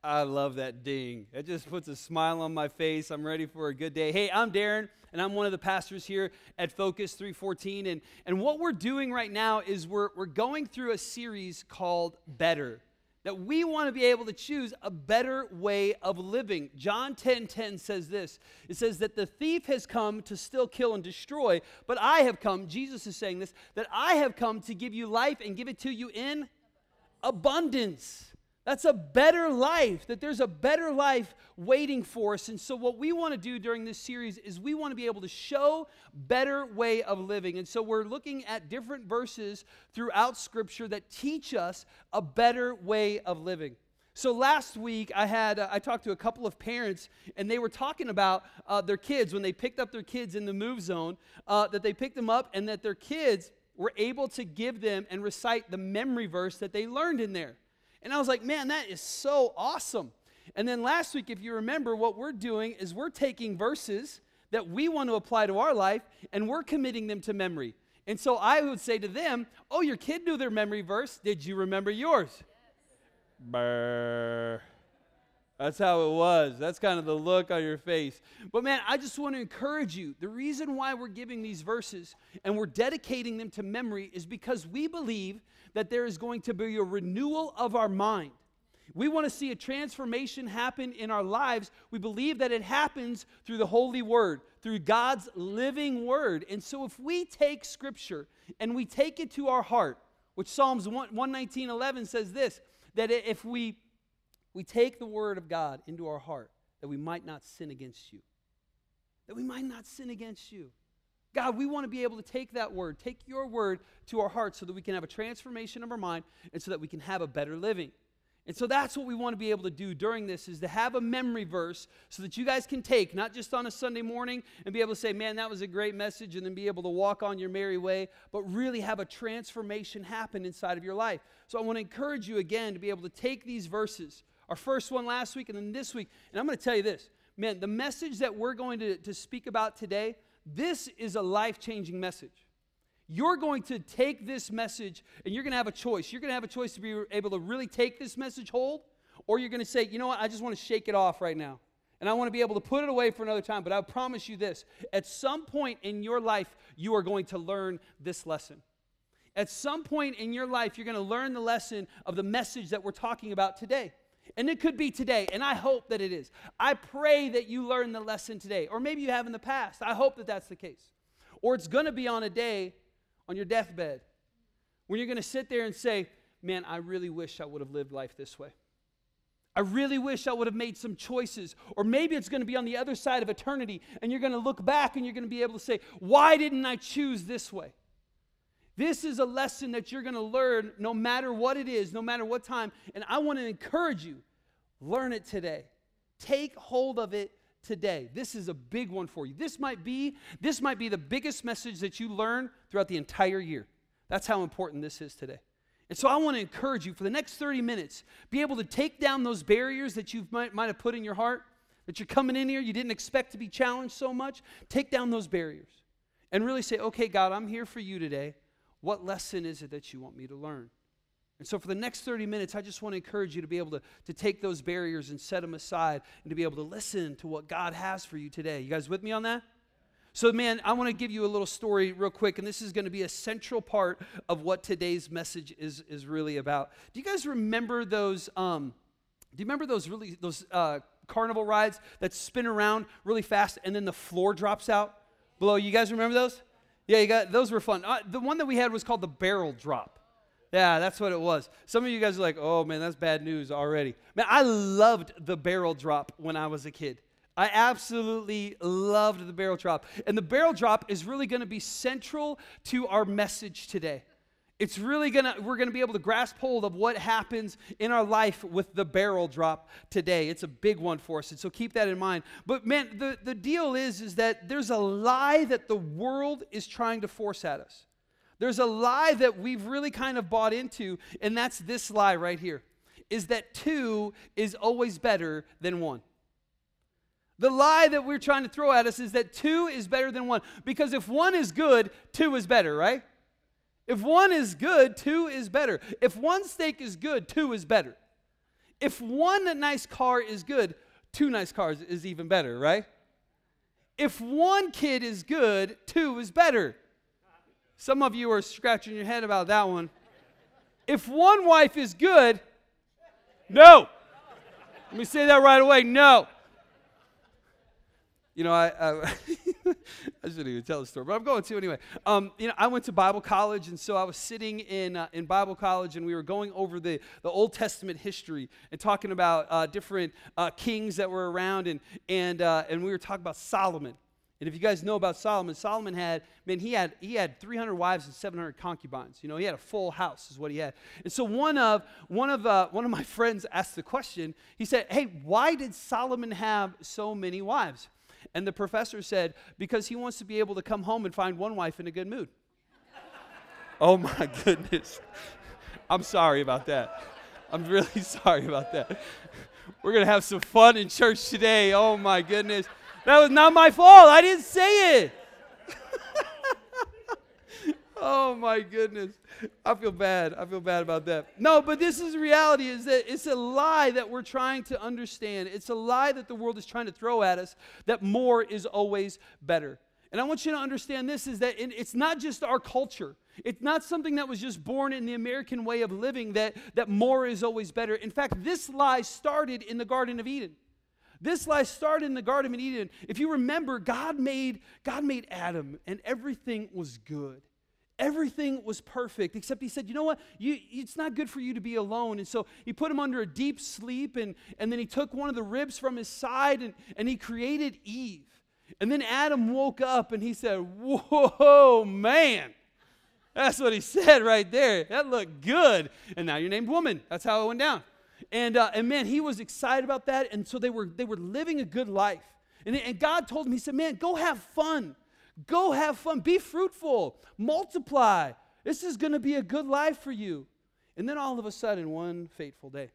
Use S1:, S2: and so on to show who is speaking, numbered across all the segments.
S1: I love that ding. It just puts a smile on my face. I'm ready for a good day. Hey, I'm Darren, and I'm one of the pastors here at Focus 314. And what we're doing right now is we're going through a series called Better, that we want to be able to choose a better way of living. John 10:10 says this. It says that the thief has come to steal, kill, and destroy, but I have come, Jesus is saying this, that I have come to give you life and give it to you in abundance. That's a better life, that there's a better life waiting for us. And so what we want to do during this series is we want to be able to show better way of living. And so we're looking at different verses throughout Scripture that teach us a better way of living. So last week I talked to a couple of parents, and they were talking about their kids when they picked up their kids in the move zone, that they picked them up and that their kids were able to give them and recite the memory verse that they learned in there. And I was like, man, that is so awesome. And then last week, if you remember, what we're doing is we're taking verses that we want to apply to our life, and we're committing them to memory. And so I would say to them, oh, your kid knew their memory verse. Did you remember yours? Yes. Brr. That's how it was. That's kind of the look on your face. But man, I just want to encourage you. The reason why we're giving these verses and we're dedicating them to memory is because we believe that there is going to be a renewal of our mind. We want to see a transformation happen in our lives. We believe that it happens through the Holy Word, through God's living Word. And so if we take Scripture and we take it to our heart, which Psalms 119:11 says this, that if we take the Word of God into our heart, that we might not sin against you. That we might not sin against you. God, we want to be able to take that word, take your word to our hearts so that we can have a transformation of our mind and so that we can have a better living. And so that's what we want to be able to do during this, is to have a memory verse so that you guys can take, not just on a Sunday morning and be able to say, man, that was a great message, and then be able to walk on your merry way, but really have a transformation happen inside of your life. So I want to encourage you again to be able to take these verses, our first one last week and then this week, and I'm going to tell you this, man, the message that we're going to speak about today, this is a life-changing message. You're going to take this message and you're going to have a choice. You're going to have a choice to be able to really take this message hold, or you're going to say, you know what, I just want to shake it off right now. And I want to be able to put it away for another time. But I promise you this, at some point in your life, you are going to learn this lesson. At some point in your life, you're going to learn the lesson of the message that we're talking about today. And it could be today, and I hope that it is. I pray that you learn the lesson today, or maybe you have in the past. I hope that that's the case. Or it's going to be on a day on your deathbed when you're going to sit there and say, man, I really wish I would have lived life this way. I really wish I would have made some choices. Or maybe it's going to be on the other side of eternity, and you're going to look back and you're going to be able to say, why didn't I choose this way? This is a lesson that you're going to learn no matter what it is, no matter what time. And I want to encourage you, learn it today. Take hold of it today. This is a big one for you. This might be the biggest message that you learn throughout the entire year. That's how important this is today. And so I want to encourage you for the next 30 minutes, be able to take down those barriers that you might have put in your heart, that you're coming in here, you didn't expect to be challenged so much. Take down those barriers and really say, okay, God, I'm here for you today. What lesson is it that you want me to learn? And so for the next 30 minutes, I just want to encourage you to be able to take those barriers and set them aside and to be able to listen to what God has for you today. You guys with me on that? So, man, I want to give you a little story real quick, and this is going to be a central part of what today's message is really about. Do you guys remember those carnival rides that spin around really fast and then the floor drops out below? You guys remember those? Yeah, those were fun. The one that we had was called the barrel drop. Yeah, that's what it was. Some of you guys are like, oh, man, that's bad news already. Man, I loved the barrel drop when I was a kid. I absolutely loved the barrel drop. And the barrel drop is really going to be central to our message today. It's really we're going to be able to grasp hold of what happens in our life with the barrel drop today. It's a big one for us, and so keep that in mind. But man, the deal is that there's a lie that the world is trying to force at us. There's a lie that we've really kind of bought into, and that's this lie right here, is that 2 is always better than 1. The lie that we're trying to throw at us is that 2 is better than 1, because if 1 is good, 2 is better, right? If 1 is good, 2 is better. If 1 steak is good, 2 is better. If one nice car is good, two nice cars is even better, right? If one kid is good, two is better. Some of you are scratching your head about that one. If one wife is good, no. Let me say that right away, no. You know, I I shouldn't even tell the story, but I'm going to anyway. I went to Bible college, and so I was sitting in Bible college, and we were going over the Old Testament history and talking about different kings that were around, and we were talking about Solomon. And if you guys know about Solomon, he had 300 wives and 700 concubines. You know, he had a full house, is what he had. And so one of my friends asked the question. He said, "Hey, why did Solomon have so many wives?" And the professor said, "Because he wants to be able to come home and find one wife in a good mood." Oh my goodness. I'm sorry about that. I'm really sorry about that. We're going to have some fun in church today. Oh my goodness. That was not my fault. I didn't say it. Oh my goodness. I feel bad. I feel bad about that. No, but this is the reality, is that it's a lie that we're trying to understand. It's a lie that the world is trying to throw at us, that more is always better. And I want you to understand this, is that it's not just our culture. It's not something that was just born in the American way of living, that more is always better. In fact, this lie started in the Garden of Eden. This lie started in the Garden of Eden. If you remember, God made Adam, and everything was good. Everything was perfect, except he said, you know what? It's not good for you to be alone. And so he put him under a deep sleep, and then he took one of the ribs from his side, and he created Eve. And then Adam woke up, and he said, whoa, man. That's what he said right there. That looked good. And now you're named woman. That's how it went down. And man, he was excited about that. And so they were living a good life. And God told him, he said, man, go have fun. Go have fun. Be fruitful. Multiply. This is going to be a good life for you. And then all of a sudden, one fateful day,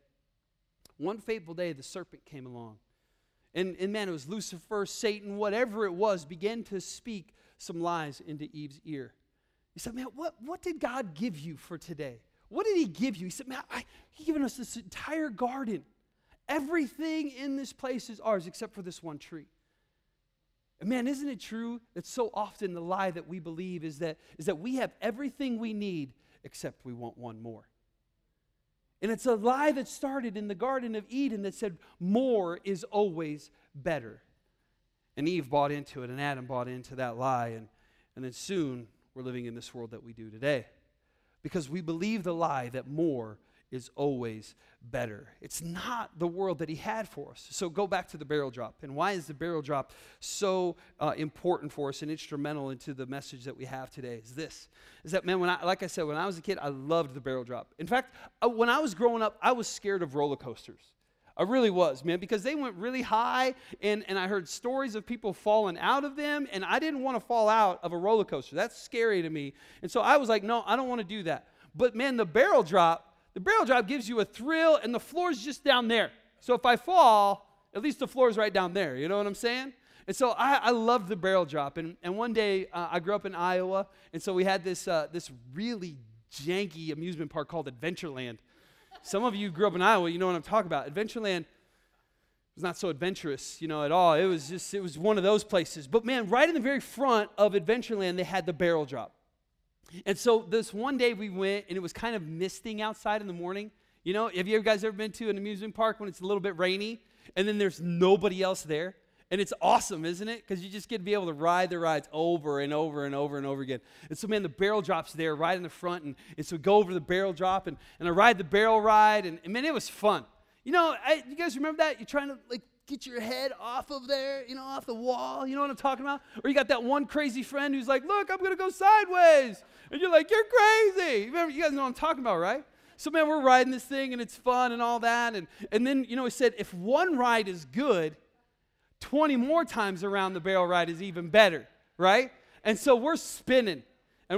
S1: the serpent came along. And man, it was Lucifer, Satan, whatever it was, began to speak some lies into Eve's ear. He said, man, what did God give you for today? What did he give you? He said, man, he's given us this entire garden. Everything in this place is ours except for this one tree. And man, isn't it true that so often the lie that we believe is that we have everything we need except we want one more. And it's a lie that started in the Garden of Eden that said more is always better. And Eve bought into it, and Adam bought into that lie, and then soon we're living in this world that we do today. Because we believe the lie that more is always better. It's not the world that he had for us. So go back to the barrel drop. And why is the barrel drop so important for us and instrumental into the message that we have today? Is that, man, like I said, when I was a kid, I loved the barrel drop. In fact, when I was growing up, I was scared of roller coasters. I really was, man, because they went really high, and I heard stories of people falling out of them, and I didn't want to fall out of a roller coaster. That's scary to me. And so I was like, no, I don't want to do that. But, man, the barrel drop gives you a thrill, and the floor's just down there. So if I fall, at least the floor's right down there. You know what I'm saying? And so I loved the barrel drop. And one day, I grew up in Iowa, and so we had this really janky amusement park called Adventureland. Some of you grew up in Iowa, you know what I'm talking about. Adventureland was not so adventurous, at all. It was one of those places. But man, right in the very front of Adventureland, they had the barrel drop. And so this one day we went, and it was kind of misting outside in the morning. Have you guys ever been to an amusement park when it's a little bit rainy, and then there's nobody else there? And it's awesome, isn't it? Because you just get to be able to ride the rides over and over and over and over again. And so, man, the barrel drop's there right in the front. And so we go over the barrel drop, and I ride the barrel ride. And man, it was fun. You guys remember that? You're trying to, get your head off of there, off the wall. You know what I'm talking about? Or you got that one crazy friend who's like, look, I'm going to go sideways. And you're like, you're crazy. Remember, you guys know what I'm talking about, right? So, man, we're riding this thing, and it's fun and all that. And then, it said, if one ride is good, 20 more times around the barrel ride is even better, right? And so we're spinning, and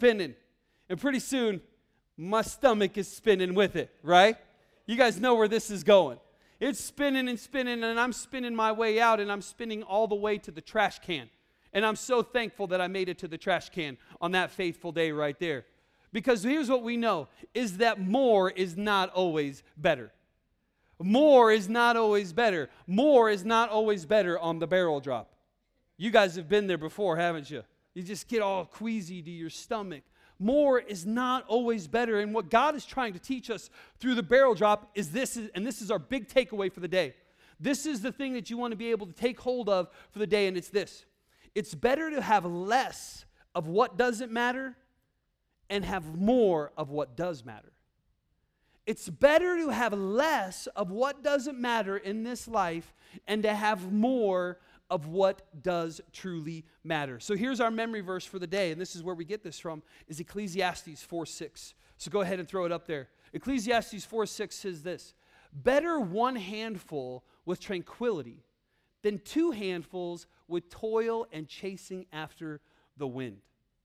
S1: pretty soon my stomach is spinning with it, right? You guys know where this is going. It's spinning and spinning, and I'm spinning my way out, and I'm spinning all the way to the trash can. And I'm so thankful that I made it to the trash can on that faithful day right there. Because here's what we know, is that more is not always better. More is not always better. More is not always better on the barrel drop. You guys have been there before, haven't you? You just get all queasy to your stomach. More is not always better. And what God is trying to teach us through the barrel drop is this, and this is our big takeaway for the day. This is the thing that you want to be able to take hold of for the day, and it's this. It's better to have less of what doesn't matter and have more of what does matter. It's better to have less of what doesn't matter in this life and to have more of what does truly matter. So here's our memory verse for the day, and this is where we get this from, is Ecclesiastes 4:6. So go ahead and throw it up there. Ecclesiastes 4:6 says this, better one handful with tranquility than two handfuls with toil and chasing after the wind.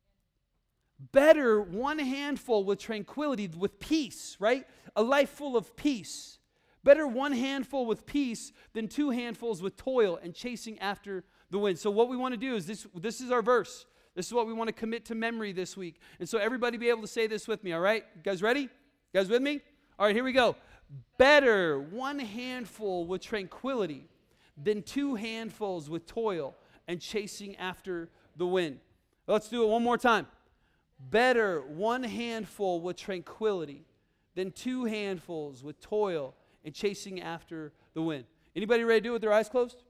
S1: Better one handful with tranquility, with peace, right? A life full of peace. Better one handful with peace than two handfuls with toil and chasing after the wind. So what we want to do is this is our verse. This is what we want to commit to memory this week. And so everybody be able to say this with me, all right? You guys ready? You guys with me? All right, here we go. Better one handful with tranquility than two handfuls with toil and chasing after the wind. Let's do it one more time. Better one handful with tranquility than two handfuls with toil and chasing after the wind. Anybody ready to do it with their eyes closed?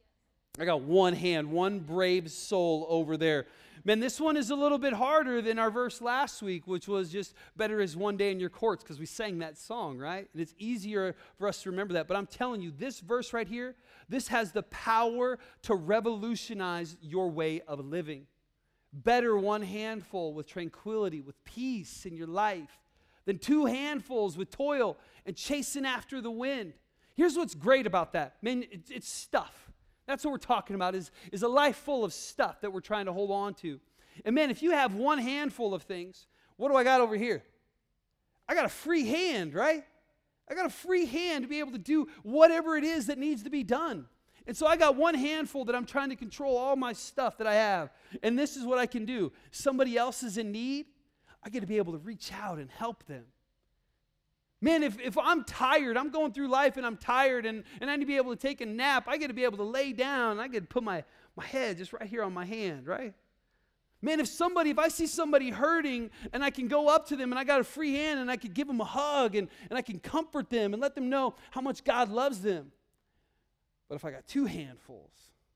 S1: I got one hand, one brave soul over there. Man, this one is a little bit harder than our verse last week, which was just better is one day in your courts, because we sang that song, right? And it's easier for us to remember that. But I'm telling you, this verse right here, this has the power to revolutionize your way of living. Better one handful with tranquility, with peace in your life, than two handfuls with toil and chasing after the wind. Here's what's great about that. Man, it's stuff. That's what we're talking about, is a life full of stuff that we're trying to hold on to. And man, if you have one handful of things, what do I got over here? I got a free hand, right? I got a free hand to be able to do whatever it is that needs to be done. And so I got one handful that I'm trying to control all my stuff that I have. And this is what I can do. Somebody else is in need, I get to be able to reach out and help them. Man, if I'm tired, I'm going through life and I'm tired and I need to be able to take a nap, I get to be able to lay down. I get to put my head just right here on my hand, right? Man, if I see somebody hurting and I can go up to them and I got a free hand and I can give them a hug and I can comfort them and let them know how much God loves them. But if I got two handfuls,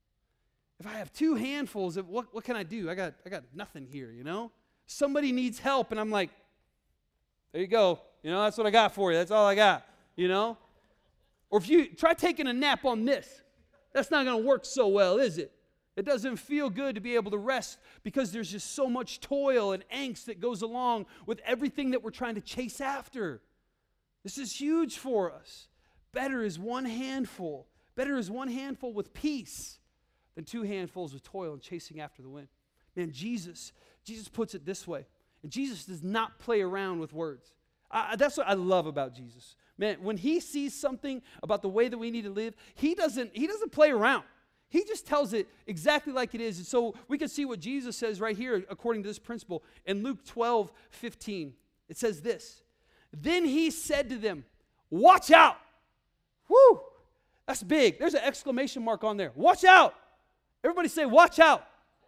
S1: if I have two handfuls, what can I do? I got nothing here, you know? Somebody needs help and I'm like, there you go. You know, that's what I got for you. That's all I got, you know? Or if you try taking a nap on this, that's not going to work so well, is it? It doesn't feel good to be able to rest because there's just so much toil and angst that goes along with everything that we're trying to chase after. This is huge for us. Better is one handful. Better is one handful with peace than two handfuls with toil and chasing after the wind. Man, Jesus puts it this way. And Jesus does not play around with words. That's what I love about Jesus. Man, when he sees something about the way that we need to live, he doesn't play around. He just tells it exactly like it is. And so we can see what Jesus says right here according to this principle. In Luke 12:15, it says this. Then he said to them, watch out. Woo! That's big. There's an exclamation mark on there. Watch out. Everybody say, watch out.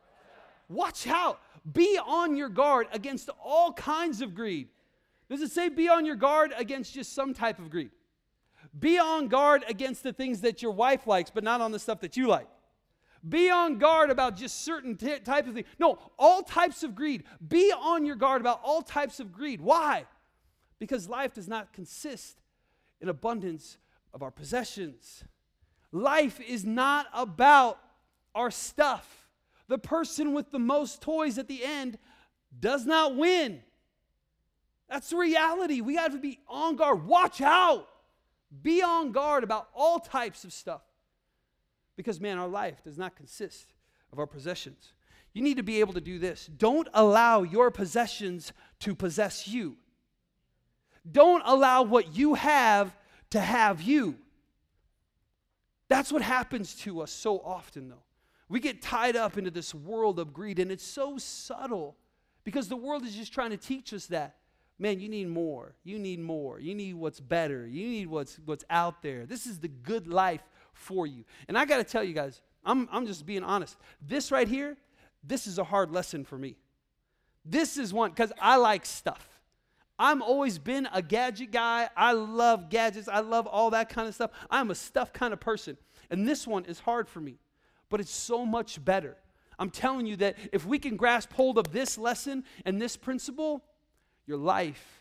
S1: Watch out. Be on your guard against all kinds of greed. Does it say be on your guard against just some type of greed? Be on guard against the things that your wife likes, but not on the stuff that you like. Be on guard about just certain types of things. No, all types of greed. Be on your guard about all types of greed. Why? Because life does not consist in abundance of our possessions. Life is not about our stuff. The person with the most toys at the end does not win. That's the reality. We have to be on guard. Watch out. Be on guard about all types of stuff. Because, man, our life does not consist of our possessions. You need to be able to do this. Don't allow your possessions to possess you. Don't allow what you have to have you. That's what happens to us so often, though. We get tied up into this world of greed, and it's so subtle because the world is just trying to teach us that. man, you need more. You need more. You need what's better. You need what's out there. This is the good life for you. And I got to tell you guys, I'm just being honest. This right here, this is a hard lesson for me. This is one, because I like stuff. I've always been a gadget guy. I love gadgets. I love all that kind of stuff. I'm a stuff kind of person. And this one is hard for me, but it's so much better. I'm telling you that if we can grasp hold of this lesson and this principle, your life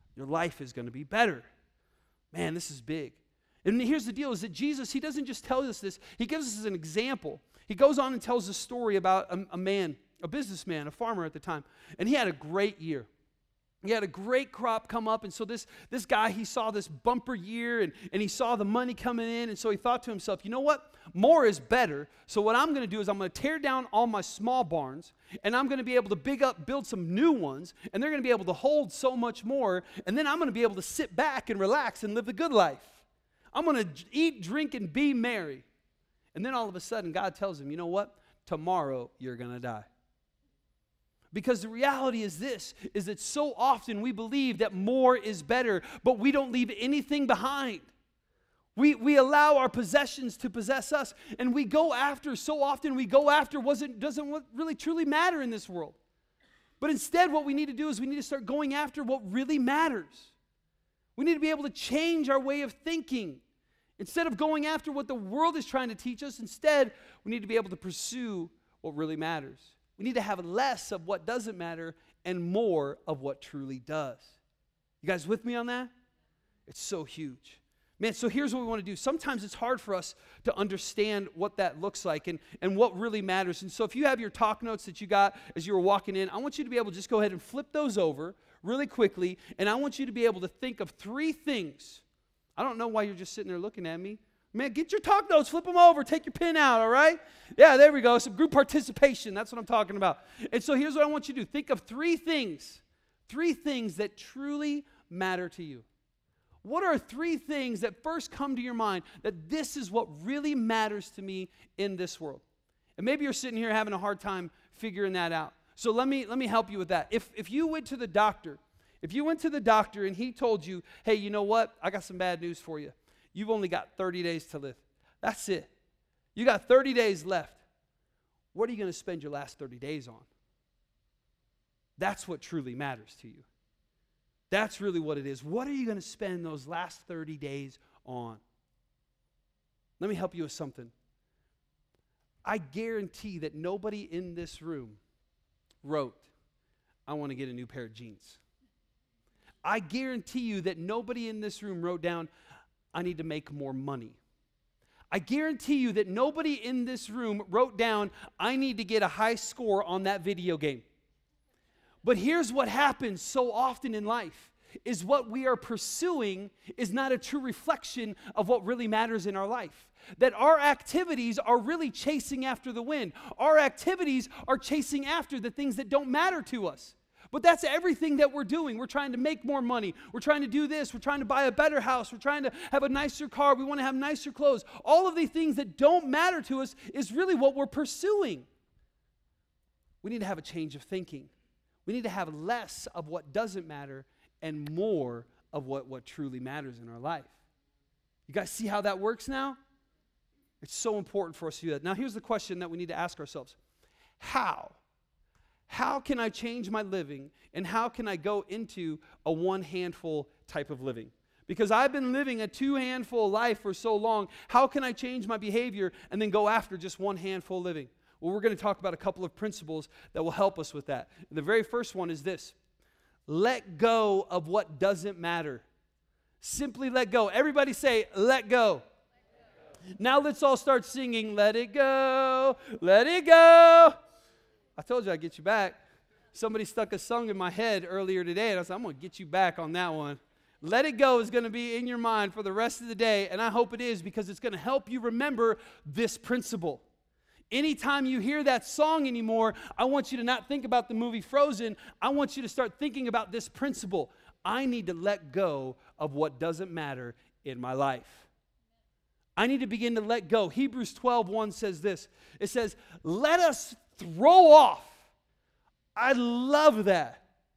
S1: is going to be better. Man, this is big. And here's the deal, is that Jesus, he doesn't just tell us this. He gives us an example. He goes on and tells a story about a man, a businessman, a farmer at the time. And he had a great year. He had a great crop come up, and so this guy, he saw this bumper year, and he saw the money coming in, and so he thought to himself, you know what? More is better, so what I'm going to do is I'm going to tear down all my small barns, and I'm going to be able to build some new ones, and they're going to be able to hold so much more, and then I'm going to be able to sit back and relax and live the good life. I'm going to eat, drink, and be merry. And then all of a sudden, God tells him, you know what? Tomorrow, you're going to die. Because the reality is this, is that so often we believe that more is better, but we don't leave anything behind. We allow our possessions to possess us, and we go after what doesn't really truly matter in this world. But instead, what we need to do is we need to start going after what really matters. We need to be able to change our way of thinking. Instead of going after what the world is trying to teach us, instead, we need to be able to pursue what really matters. We need to have less of what doesn't matter and more of what truly does. You guys with me on that? It's so huge. Man, so here's what we want to do. Sometimes it's hard for us to understand what that looks like and what really matters. And so if you have your talk notes that you got as you were walking in, I want you to be able to just go ahead and flip those over really quickly. And I want you to be able to think of 3 things. I don't know why you're just sitting there looking at me. Man, get your talk notes, flip them over, take your pen out, all right? Yeah, there we go. Some group participation. That's what I'm talking about. And so here's what I want you to do. Think of 3 things that truly matter to you. What are 3 things that first come to your mind that this is what really matters to me in this world? And maybe you're sitting here having a hard time figuring that out. So let me help you with that. If you went to the doctor, and he told you, hey, you know what? I got some bad news for you. You've only got 30 days to live. That's it. You got 30 days left. What are you going to spend your last 30 days on? That's what truly matters to you. That's really what it is. What are you going to spend those last 30 days on? Let me help you with something. I guarantee that nobody in this room wrote, I want to get a new pair of jeans. I guarantee you that nobody in this room wrote down, I need to make more money. I guarantee you that nobody in this room wrote down, I need to get a high score on that video game. But here's what happens so often in life, is what we are pursuing is not a true reflection of what really matters in our life. That our activities are really chasing after the wind. Our activities are chasing after the things that don't matter to us. But that's everything that we're doing. We're trying to make more money. We're trying to do this. We're trying to buy a better house. We're trying to have a nicer car. We want to have nicer clothes. All of the things that don't matter to us is really what we're pursuing. We need to have a change of thinking. We need to have less of what doesn't matter and more of what truly matters in our life. You guys see how that works now? It's so important for us to do that. Now here's the question that we need to ask ourselves. How? How can I change my living, and how can I go into a one-handful type of living? Because I've been living a two-handful life for so long, how can I change my behavior and then go after just one handful living? Well, we're going to talk about a couple of principles that will help us with that. And the very first one is this. Let go of what doesn't matter. Simply let go. Everybody say, let go. Now let's all start singing, let it go, let it go. I told you I'd get you back. Somebody stuck a song in my head earlier today, and I said, I'm going to get you back on that one. Let it go is going to be in your mind for the rest of the day, and I hope it is because it's going to help you remember this principle. Anytime you hear that song anymore, I want you to not think about the movie Frozen. I want you to start thinking about this principle. I need to let go of what doesn't matter in my life. I need to begin to let go. Hebrews 12:1 says this. It says, let us throw off. I love that.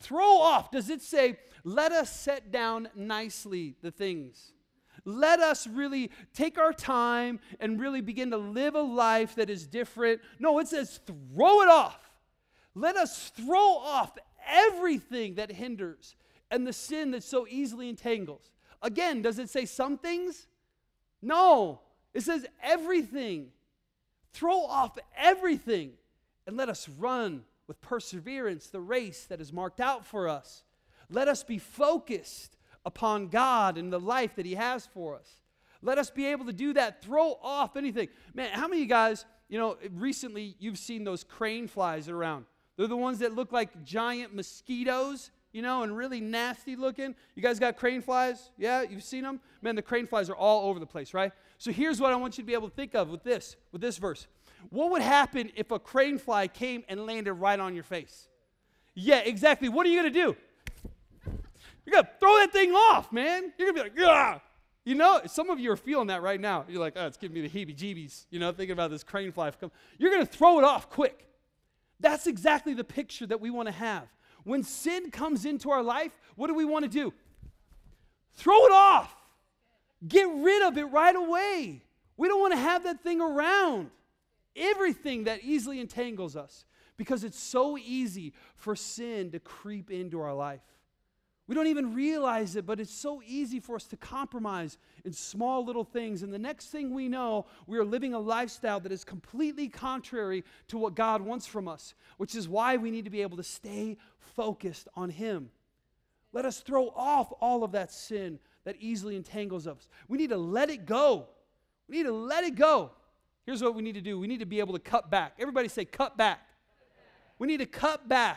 S1: Throw off. Does it say, let us set down nicely the things? Let us really take our time and really begin to live a life that is different. No, it says throw it off. Let us throw off everything that hinders and the sin that so easily entangles. Again, does it say some things? No. It says everything. Throw off everything and let us run with perseverance the race that is marked out for us. Let us be focused upon God and the life that He has for us. Let us be able to do that. Throw off anything. Man, how many of you guys, recently you've seen those crane flies around? They're the ones that look like giant mosquitoes, and really nasty looking. You guys got crane flies? Yeah, you've seen them? Man, the crane flies are all over the place, right? So here's what I want you to be able to think of with this verse. What would happen if a crane fly came and landed right on your face? Yeah, exactly. What are you going to do? You're going to throw that thing off, man. You're going to be like, "Ugh!" Some of you are feeling that right now. You're like, "Oh, it's giving me the heebie-jeebies," thinking about this crane fly. You're going to throw it off quick. That's exactly the picture that we want to have. When sin comes into our life, what do we want to do? Throw it off. Get rid of it right away. We don't want to have that thing around. Everything that easily entangles us, because it's so easy for sin to creep into our life. We don't even realize it, but it's so easy for us to compromise in small little things. And the next thing we know, we are living a lifestyle that is completely contrary to what God wants from us, which is why we need to be able to stay focused on Him. Let us throw off all of that sin that easily entangles us. We need to let it go. We need to let it go. Here's what we need to do. We need to be able to cut back. Everybody say, cut back. We need to cut back.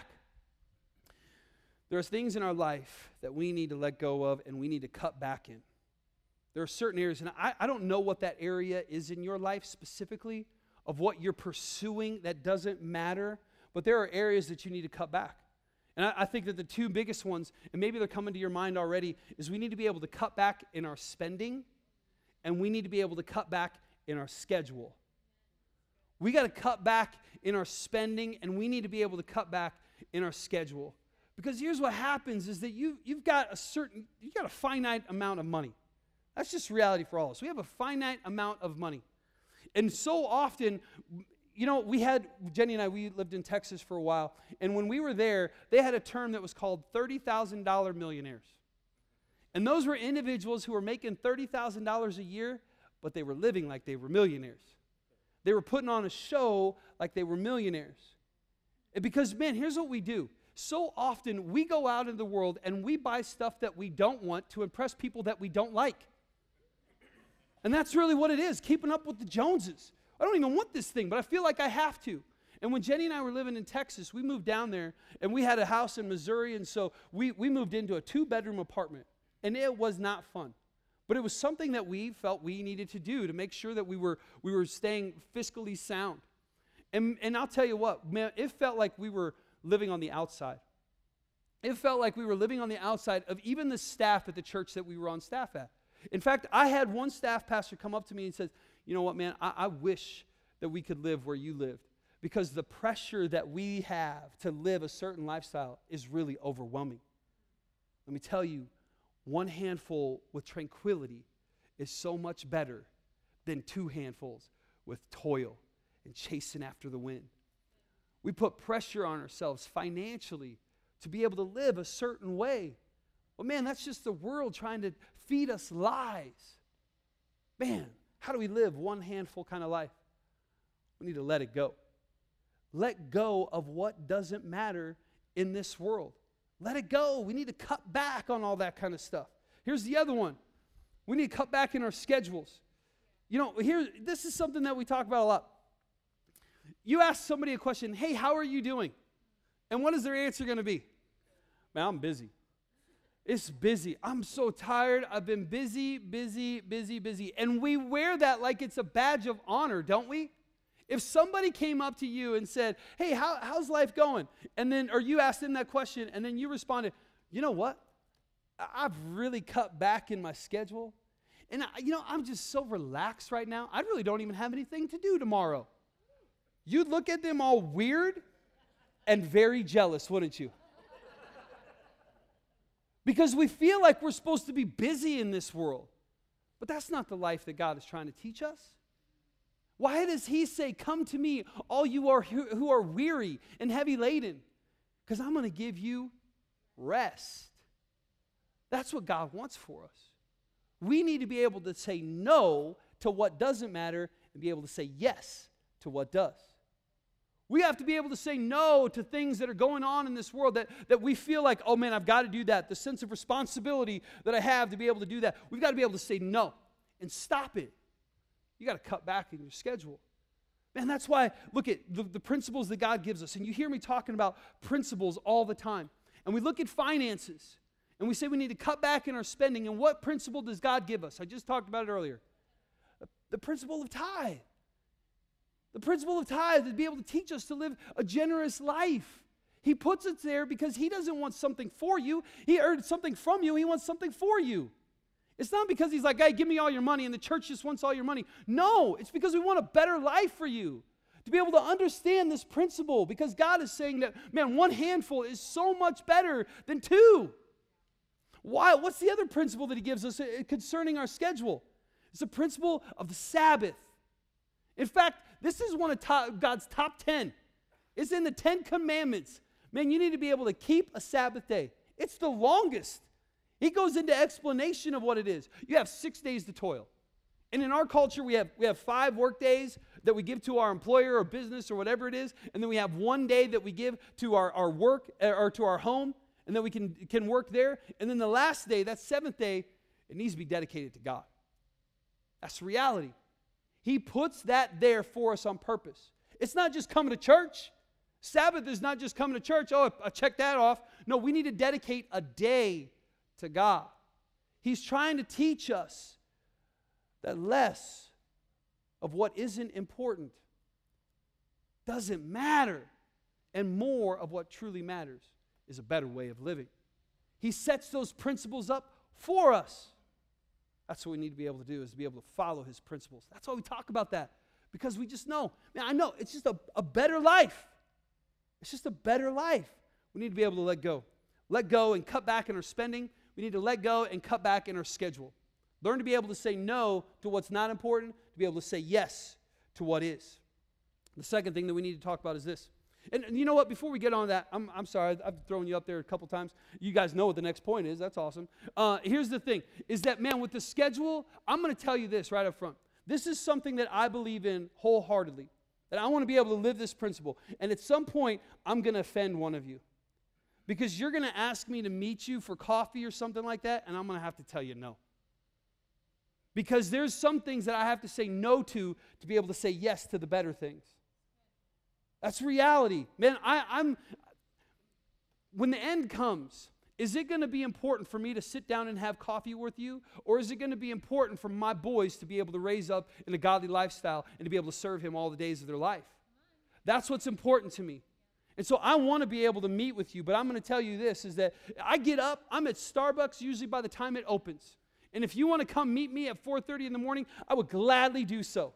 S1: There's things in our life that we need to let go of and we need to cut back in. There are certain areas, and I don't know what that area is in your life specifically, of what you're pursuing that doesn't matter, but there are areas that you need to cut back. And I think that the two biggest ones, and maybe they're coming to your mind already, is we need to be able to cut back in our spending, and we need to be able to cut back in our schedule. We got to cut back in our spending, and we need to be able to cut back in our schedule. Because here's what happens is that you've got a finite amount of money. That's just reality for all of us. We have a finite amount of money. And so often, Jenny and I, we lived in Texas for a while, and when we were there, they had a term that was called $30,000 millionaires. And those were individuals who were making $30,000 a year, but they were living like they were millionaires. They were putting on a show like they were millionaires. And because, man, here's what we do. So often we go out in the world and we buy stuff that we don't want to impress people that we don't like. And that's really what it is, keeping up with the Joneses. I don't even want this thing, but I feel like I have to. And when Jenny and I were living in Texas, we moved down there, and we had a house in Missouri, and so we moved into a 2-bedroom apartment. And it was not fun. But it was something that we felt we needed to do to make sure that we were staying fiscally sound. And I'll tell you what, man, it felt like we were living on the outside. It felt like we were living on the outside of even the staff at the church that we were on staff at. In fact, I had one staff pastor come up to me and says, "You know what, man, I wish that we could live where you lived, because the pressure that we have to live a certain lifestyle is really overwhelming." Let me tell you, one handful with tranquility is so much better than 2 handfuls with toil and chasing after the wind. We put pressure on ourselves financially to be able to live a certain way. Well, man, that's just the world trying to feed us lies. Man, how do we live one handful kind of life? We need to let it go. Let go of what doesn't matter in this world. Let it go. We need to cut back on all that kind of stuff. Here's the other one. We need to cut back in our schedules. This is something that we talk about a lot. You ask somebody a question, "Hey, how are you doing?" And what is their answer going to be? "Man, I'm busy. It's busy. I'm so tired. I've been busy. And we wear that like it's a badge of honor, don't we? If somebody came up to you and said, "Hey, how's life going?" Or you asked them that question, and then you responded, "You know what? I've really cut back in my schedule. And I'm just so relaxed right now. I really don't even have anything to do tomorrow." You'd look at them all weird and very jealous, wouldn't you? because we feel like we're supposed to be busy in this world. But that's not the life that God is trying to teach us. Why does he say, come to me, all you are who are weary and heavy laden? Because I'm going to give you rest. That's what God wants for us. We need to be able to say no to what doesn't matter and be able to say yes to what does. We have to be able to say no to things that are going on in this world that we feel like, oh man, I've got to do that. The sense of responsibility that I have to be able to do that. We've got to be able to say no and stop it. You got to cut back in your schedule. Man, that's why, look at the principles that God gives us. And you hear me talking about principles all the time. And we look at finances, and we say we need to cut back in our spending. And what principle does God give us? I just talked about it earlier. The principle of tithe. The principle of tithe is to be able to teach us to live a generous life. He puts it there because he doesn't want something for you. He earned something from you. He wants something for you. It's not because he's like, hey, give me all your money, and the church just wants all your money. No, it's because we want a better life for you. To be able to understand this principle, because God is saying that, man, one handful is so much better than two. Why? What's the other principle that he gives us concerning our schedule? It's the principle of the Sabbath. In fact, this is one of God's top 10. It's in the 10 Commandments. Man, you need to be able to keep a Sabbath day. It's the longest. He goes into explanation of what it is. You have 6 days to toil. And in our culture, we have 5 work days that we give to our employer or business or whatever it is. And then we have 1 day that we give to our work or to our home. And then we can work there. And then the last day, that 7th day, it needs to be dedicated to God. That's reality. He puts that there for us on purpose. It's not just coming to church. Sabbath is not just coming to church. Oh, I checked that off. No, we need to dedicate a day to God. He's trying to teach us that less of what isn't important doesn't matter, and more of what truly matters is a better way of living. He sets those principles up for us. That's what we need to be able to do, is to be able to follow his principles. That's why we talk about that, because we just know, man, I know, it's just a better life. It's just a better life. We need to be able to let go. Let go and cut back in our spending. We need to let go and cut back in our schedule. Learn to be able to say no to what's not important, to be able to say yes to what is. The second thing that we need to talk about is this. And you know what? Before we get on to that, I'm sorry, I've thrown you up there a couple times. You guys know what the next point is. That's awesome. Here's the thing, is that, man, with the schedule, I'm going to tell you this right up front. This is something that I believe in wholeheartedly, that I want to be able to live this principle. And at some point, I'm going to offend one of you, because you're going to ask me to meet you for coffee or something like that, and I'm going to have to tell you no. Because there's some things that I have to say no to be able to say yes to the better things. That's reality. Man, when the end comes, is it going to be important for me to sit down and have coffee with you? Or is it going to be important for my boys to be able to raise up in a godly lifestyle and to be able to serve him all the days of their life? That's what's important to me. And so I want to be able to meet with you, but I'm going to tell you this, is that I get up, I'm at Starbucks usually by the time it opens. And if you want to come meet me at 4:30 in the morning, I would gladly do so.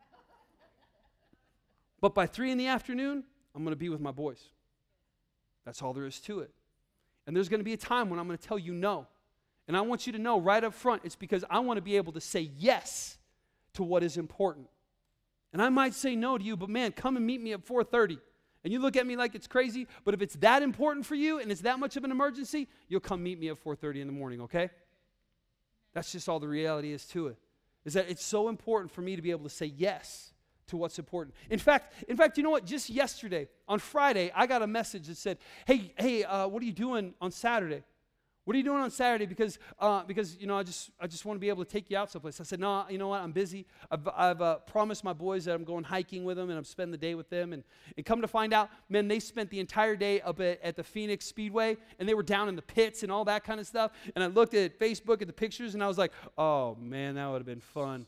S1: But by 3 in the afternoon, I'm going to be with my boys. That's all there is to it. And there's going to be a time when I'm going to tell you no. And I want you to know right up front, it's because I want to be able to say yes to what is important. And I might say no to you, but man, come and meet me at 4:30. And you look at me like it's crazy, but if it's that important for you and it's that much of an emergency, you'll come meet me at 4:30 in the morning, okay? That's just all the reality is to it, is that it's so important for me to be able to say yes to what's important. In fact, you know what? Just yesterday, on Friday, I got a message that said, hey, what are you doing on Saturday? What are you doing on Saturday? Because you know, I just want to be able to take you out someplace. I said, no, you know what? I'm busy. I've promised my boys that I'm going hiking with them, and I'm spending the day with them. And come to find out, man, they spent the entire day up at the Phoenix Speedway, and they were down in the pits and all that kind of stuff. And I looked at Facebook at the pictures, and I was like, oh, man, that would have been fun.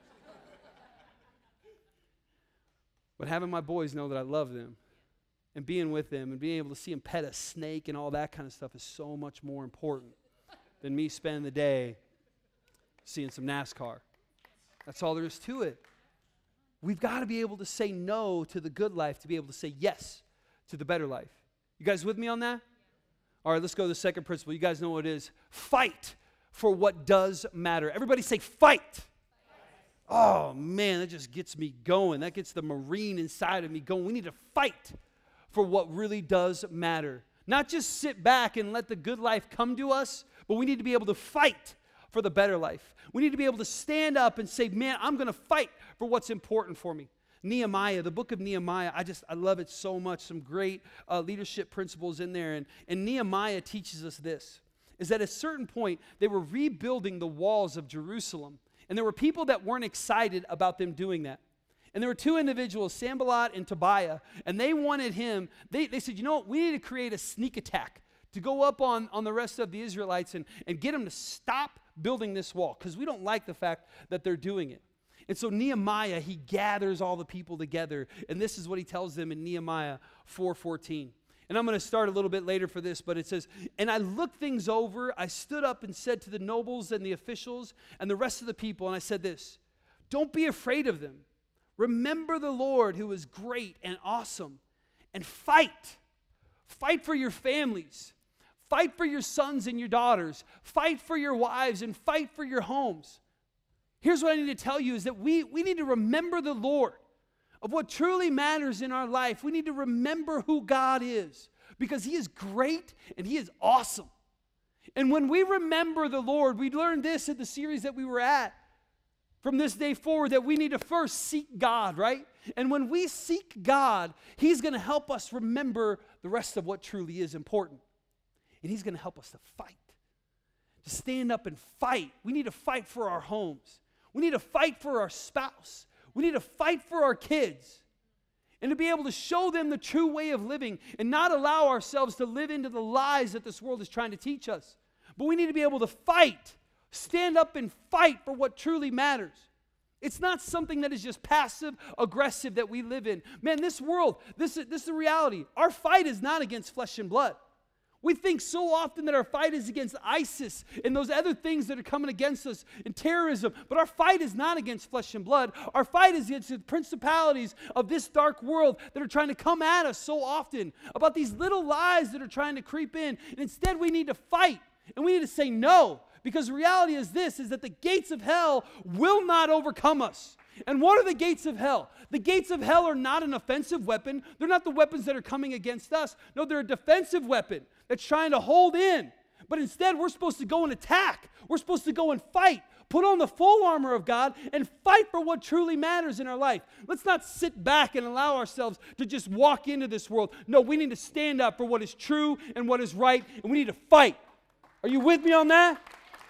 S1: But having my boys know that I love them, and being with them and being able to see them pet a snake and all that kind of stuff is so much more important than me spending the day seeing some NASCAR. That's all there is to it. We've got to be able to say no to the good life to be able to say yes to the better life. You guys with me on that? All right, let's go to the second principle. You guys know what it is. Fight for what does matter. Everybody say fight. Oh, man, that just gets me going. That gets the Marine inside of me going. We need to fight for what really does matter. Not just sit back and let the good life come to us, but we need to be able to fight for the better life. We need to be able to stand up and say, man, I'm going to fight for what's important for me. Nehemiah, the book of Nehemiah, I love it so much. Some great leadership principles in there. And Nehemiah teaches us this, is that at a certain point, they were rebuilding the walls of Jerusalem. And there were people that weren't excited about them doing that. And there were two individuals, Sanballat and Tobiah, and they wanted him, they said, you know what, we need to create a sneak attack to go up on the rest of the Israelites and get them to stop building this wall, because we don't like the fact that they're doing it. And so Nehemiah, he gathers all the people together, and this is what he tells them in Nehemiah 4:14. And I'm going to start a little bit later for this, but it says, and I looked things over, I stood up and said to the nobles and the officials and the rest of the people, and I said this, don't be afraid of them. Remember the Lord who is great and awesome, and fight. Fight for your families. Fight for your sons and your daughters. Fight for your wives and fight for your homes. Here's what I need to tell you is that we need to remember the Lord. Of what truly matters in our life. We need to remember who God is, because He is great and He is awesome. And when we remember the Lord, we learned this in the series that we were at, from this day forward, that we need to first seek God, right? And when we seek God, He's going to help us remember the rest of what truly is important. And He's going to help us to fight, to stand up and fight. We need to fight for our homes. We need to fight for our spouse. We need to fight for our kids and to be able to show them the true way of living and not allow ourselves to live into the lies that this world is trying to teach us. But we need to be able to fight, stand up and fight for what truly matters. It's not something that is just passive aggressive that we live in. Man, this world, this is the reality. Our fight is not against flesh and blood. We think so often that our fight is against ISIS and those other things that are coming against us and terrorism. But our fight is not against flesh and blood. Our fight is against the principalities of this dark world that are trying to come at us so often about these little lies that are trying to creep in. And instead we need to fight and we need to say no. Because the reality is this, is that the gates of hell will not overcome us. And what are the gates of hell? The gates of hell are not an offensive weapon. They're not the weapons that are coming against us. No, they're a defensive weapon that's trying to hold in. But instead, we're supposed to go and attack. We're supposed to go and fight. Put on the full armor of God and fight for what truly matters in our life. Let's not sit back and allow ourselves to just walk into this world. No, we need to stand up for what is true and what is right, and we need to fight. Are you with me on that?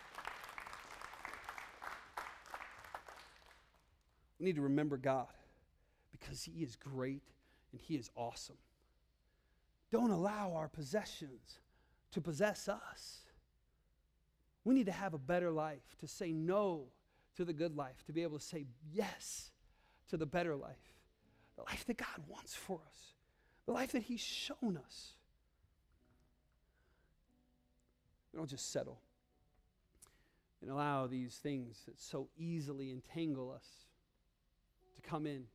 S1: We need to remember God because He is great and He is awesome. Don't allow our possessions to possess us. We need to have a better life, to say no to the good life, to be able to say yes to the better life, the life that God wants for us, the life that He's shown us. We don't just settle and allow these things that so easily entangle us to come in.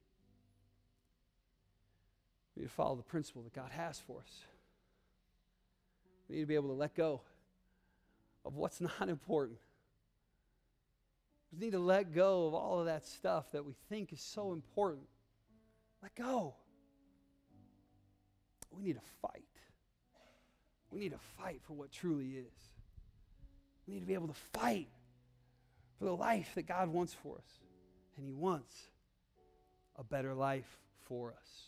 S1: We need to follow the principle that God has for us. We need to be able to let go of what's not important. We need to let go of all of that stuff that we think is so important. Let go. We need to fight. We need to fight for what truly is. We need to be able to fight for the life that God wants for us. And He wants a better life for us.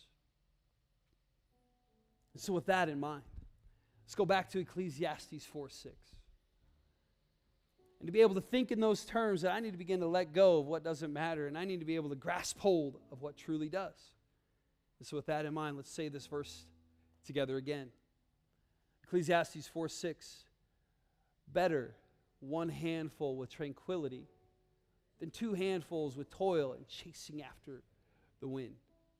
S1: And so with that in mind, let's go back to Ecclesiastes 4:6. And to be able to think in those terms, that I need to begin to let go of what doesn't matter, and I need to be able to grasp hold of what truly does. And so with that in mind, let's say this verse together again. Ecclesiastes 4:6. Better one handful with tranquility than two handfuls with toil and chasing after the wind.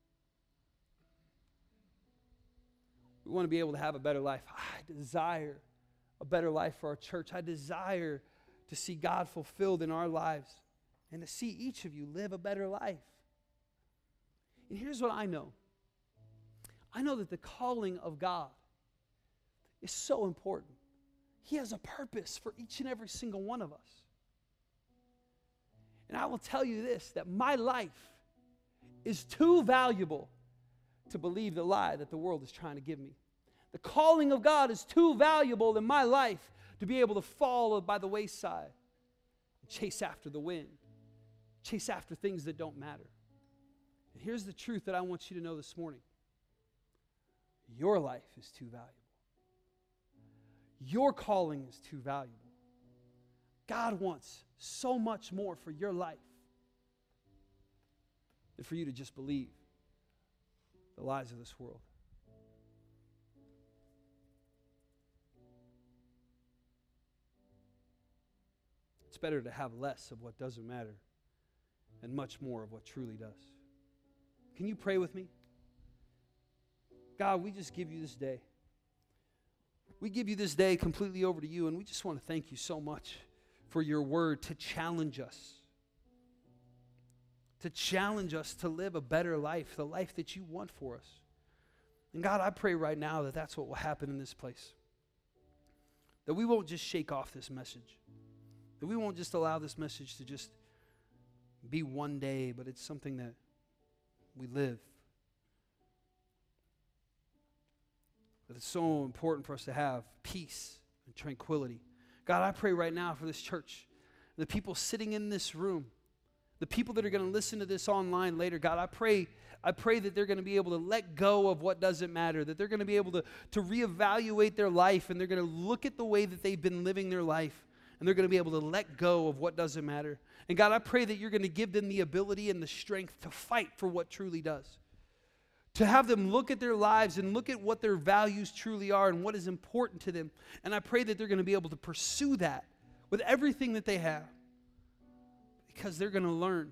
S1: We want to be able to have a better life. I desire a better life for our church. I desire to see God fulfilled in our lives and to see each of you live a better life. And here's what I know. I know that the calling of God is so important. He has a purpose for each and every single one of us. And I will tell you this, that my life is too valuable to believe the lie that the world is trying to give me. The calling of God is too valuable in my life to be able to fall by the wayside and chase after the wind, chase after things that don't matter. And here's the truth that I want you to know this morning. Your life is too valuable. Your calling is too valuable. God wants so much more for your life than for you to just believe the lies of this world. It's better to have less of what doesn't matter and much more of what truly does. Can you pray with me? God, we just give you this day. We give you this day completely over to you, and we just want to thank you so much for your word to challenge us. To challenge us to live a better life, the life that you want for us. And God, I pray right now that that's what will happen in this place. That we won't just shake off this message. That we won't just allow this message to just be one day, but it's something that we live. That it's so important for us to have peace and tranquility. God, I pray right now for this church, the people sitting in this room, the people that are going to listen to this online later. God, I pray that they're going to be able to let go of what doesn't matter, that they're going to be able to reevaluate their life, and they're going to look at the way that they've been living their life, and they're going to be able to let go of what doesn't matter. And God, I pray that you're going to give them the ability and the strength to fight for what truly does. To have them look at their lives and look at what their values truly are and what is important to them. And I pray that they're going to be able to pursue that with everything that they have. Because they're going to learn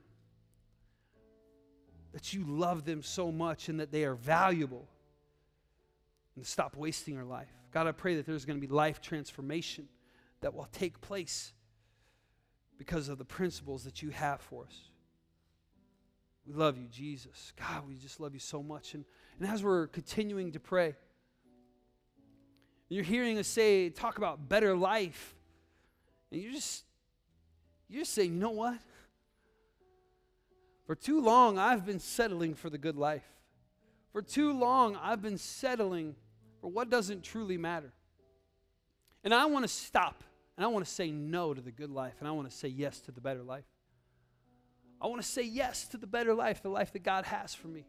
S1: that you love them so much and that they are valuable. And to stop wasting their life. God, I pray that there's going to be life transformation that will take place because of the principles that you have for us. We love you, Jesus. God, we just love you so much. And as we're continuing to pray, you're hearing us talk about better life. And you're just saying, you know what? For too long, I've been settling for the good life. For too long, I've been settling for what doesn't truly matter. And I want to stop. And I want to say no to the good life. And I want to say yes to the better life. I want to say yes to the better life, the life that God has for me.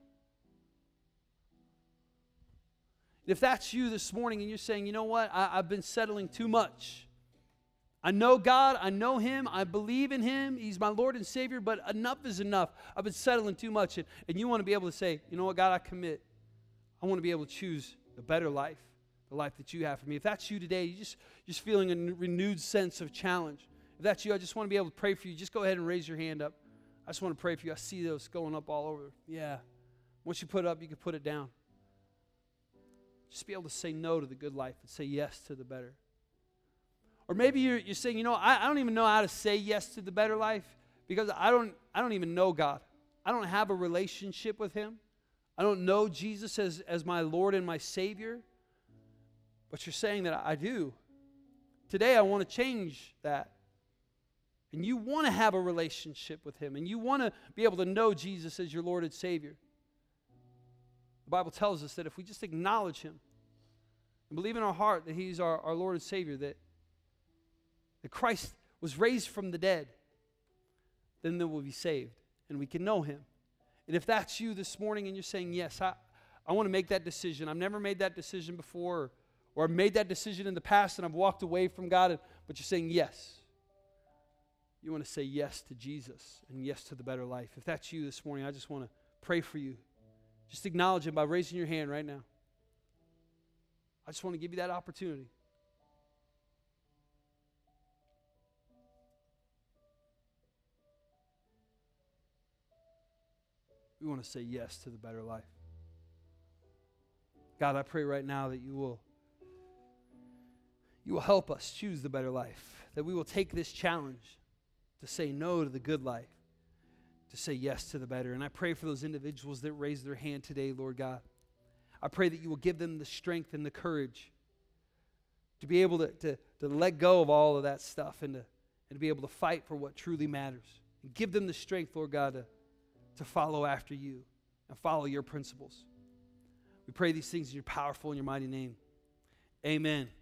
S1: If that's you this morning and you're saying, you know what, I've been settling too much. I know God, I know Him, I believe in Him, He's my Lord and Savior, but enough is enough. I've been settling too much. And you want to be able to say, you know what, God, I commit. I want to be able to choose the better life, the life that you have for me. If that's you today, you're just feeling a renewed sense of challenge. If that's you, I just want to be able to pray for you. Just go ahead and raise your hand up. I just want to pray for you. I see those going up all over. Yeah. Once you put it up, you can put it down. Just be able to say no to the good life and say yes to the better. Or maybe you're saying, you know, I don't even know how to say yes to the better life because I don't even know God. I don't have a relationship with Him. I don't know Jesus as my Lord and my Savior. But you're saying that I do. Today I want to change that. And you want to have a relationship with Him. And you want to be able to know Jesus as your Lord and Savior. The Bible tells us that if we just acknowledge Him and believe in our heart that He's our Lord and Savior, that Christ was raised from the dead, then we'll be saved and we can know Him. And if that's you this morning and you're saying, yes, I want to make that decision. I've never made that decision before, or I've made that decision in the past and I've walked away from God, but you're saying yes. You want to say yes to Jesus and yes to the better life. If that's you this morning, I just want to pray for you. Just acknowledge Him by raising your hand right now. I just want to give you that opportunity. We want to say yes to the better life. God, I pray right now that you will help us choose the better life, that we will take this challenge to say no to the good life, to say yes to the better. And I pray for those individuals that raised their hand today, Lord God. I pray that you will give them the strength and the courage to be able to let go of all of that stuff and to be able to fight for what truly matters. And give them the strength, Lord God, to follow after you and follow your principles. We pray these things in your powerful and your mighty name. Amen.